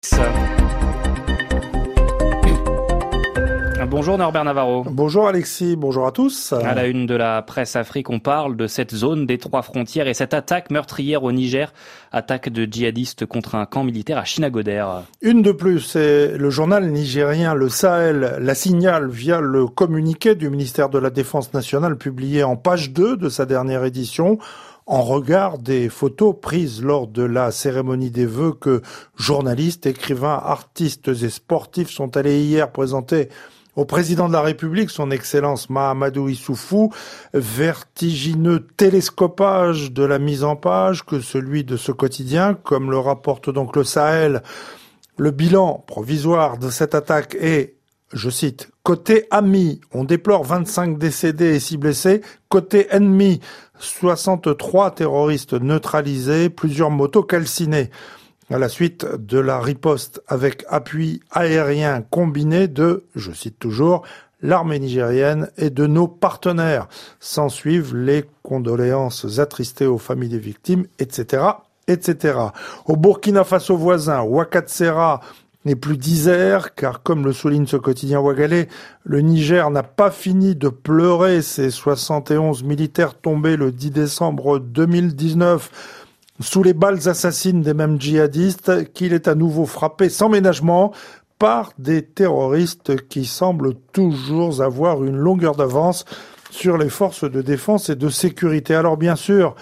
Bonjour Norbert Navarro. Bonjour Alexis, bonjour à tous. À la une de la presse Afrique, on parle de cette zone des trois frontières et cette attaque meurtrière au Niger, attaque de djihadistes contre un camp militaire à Chinagoder. Une de plus, et le journal nigérien Le Sahel la signale via le communiqué du ministère de la Défense nationale publié en page 2 de sa dernière édition. En regard des photos prises lors de la cérémonie des vœux que journalistes, écrivains, artistes et sportifs sont allés hier présenter au président de la République, son Excellence Mahamadou Issoufou, vertigineux télescopage de la mise en page que celui de ce quotidien, comme le rapporte donc le Sahel. Le bilan provisoire de cette attaque est, je cite, « Côté ami, on déplore 25 décédés et 6 blessés. Côté ennemi, 63 terroristes neutralisés, plusieurs motos calcinées. » À la suite de la riposte avec appui aérien combiné de, je cite toujours, l'armée nigérienne et de nos partenaires. S'ensuivent les condoléances attristées aux familles des victimes, etc., etc. Au Burkina Faso voisin, Ouagatsera n'est plus d'Isère, car comme le souligne ce quotidien ouagalais, le Niger n'a pas fini de pleurer ses 71 militaires tombés le 10 décembre 2019 sous les balles assassines des mêmes djihadistes, qu'il est à nouveau frappé sans ménagement par des terroristes qui semblent toujours avoir une longueur d'avance sur les forces de défense et de sécurité. Alors bien sûr,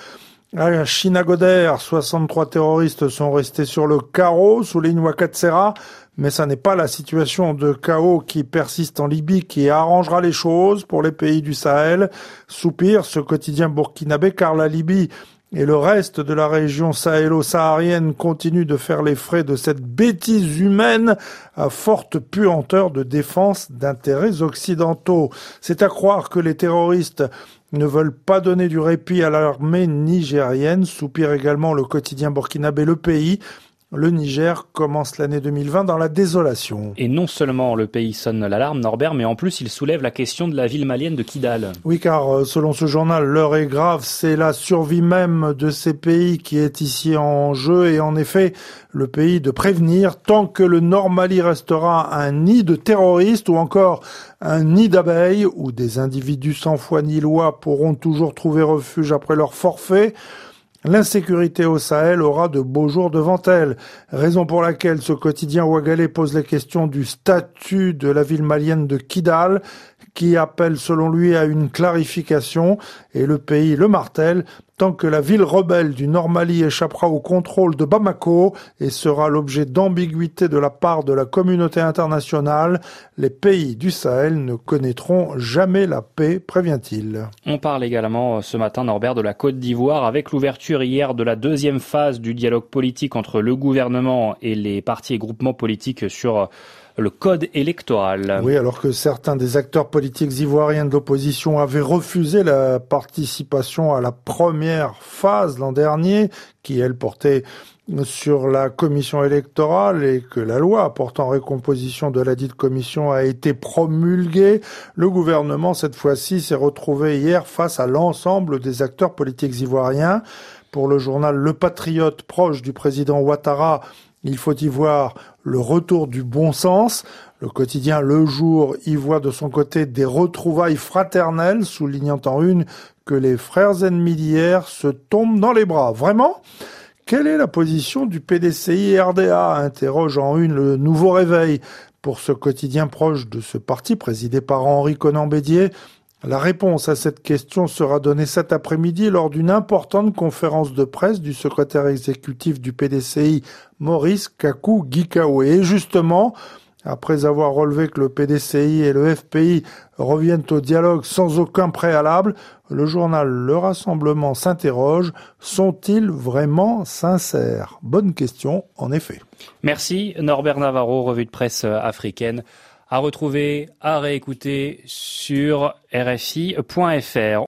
à Chinagoder, 63 terroristes sont restés sur le carreau, souligne Ouagatsera, mais ça n'est pas la situation de chaos qui persiste en Libye qui arrangera les choses pour les pays du Sahel. Soupire ce quotidien burkinabé, car la Libye et le reste de la région sahélo-saharienne continue de faire les frais de cette bêtise humaine à forte puanteur de défense d'intérêts occidentaux. C'est à croire que les terroristes ne veulent pas donner du répit à l'armée nigérienne, soupire également le quotidien burkinabé Le Pays. Le Niger commence l'année 2020 dans la désolation. Et non seulement le pays sonne l'alarme, Norbert, mais en plus il soulève la question de la ville malienne de Kidal. Oui, car selon ce journal, l'heure est grave, c'est la survie même de ces pays qui est ici en jeu. Et en effet, le pays de prévenir, tant que le Nord Mali restera un nid de terroristes ou encore un nid d'abeilles, où des individus sans foi ni loi pourront toujours trouver refuge après leur forfait, l'insécurité au Sahel aura de beaux jours devant elle, raison pour laquelle ce quotidien ouagalais pose la question du statut de la ville malienne de Kidal, qui appelle selon lui à une clarification, et le pays le martèle, tant que la ville rebelle du Nord Mali échappera au contrôle de Bamako et sera l'objet d'ambiguïté de la part de la communauté internationale, les pays du Sahel ne connaîtront jamais la paix, prévient-il. On parle également ce matin, Norbert, de la Côte d'Ivoire avec l'ouverture hier de la deuxième phase du dialogue politique entre le gouvernement et les partis et groupements politiques sur le code électoral. Oui, alors que certains des acteurs politiques ivoiriens de l'opposition avaient refusé la participation à la première phase l'an dernier, qui elle portait sur la commission électorale, et que la loi portant récomposition de la dite commission a été promulguée, le gouvernement, cette fois-ci, s'est retrouvé hier face à l'ensemble des acteurs politiques ivoiriens. Pour le journal Le Patriote, proche du président Ouattara, il faut y voir le retour du bon sens. Le quotidien Le Jour y voit de son côté des retrouvailles fraternelles, soulignant en une que les frères ennemis d'hier se tombent dans les bras. Vraiment ? Quelle est la position du PDCI et RDA ? Interroge en une le Nouveau Réveil. Pour ce quotidien proche de ce parti présidé par Henri Konan-Bédier, la réponse à cette question sera donnée cet après-midi lors d'une importante conférence de presse du secrétaire exécutif du PDCI, Maurice Kakou-Guikaoué. Et justement, après avoir relevé que le PDCI et le FPI reviennent au dialogue sans aucun préalable, le journal Le Rassemblement s'interroge, sont-ils vraiment sincères ? Bonne question, en effet. Merci Norbert Navarro, revue de presse africaine. À retrouver, à réécouter sur rfi.fr.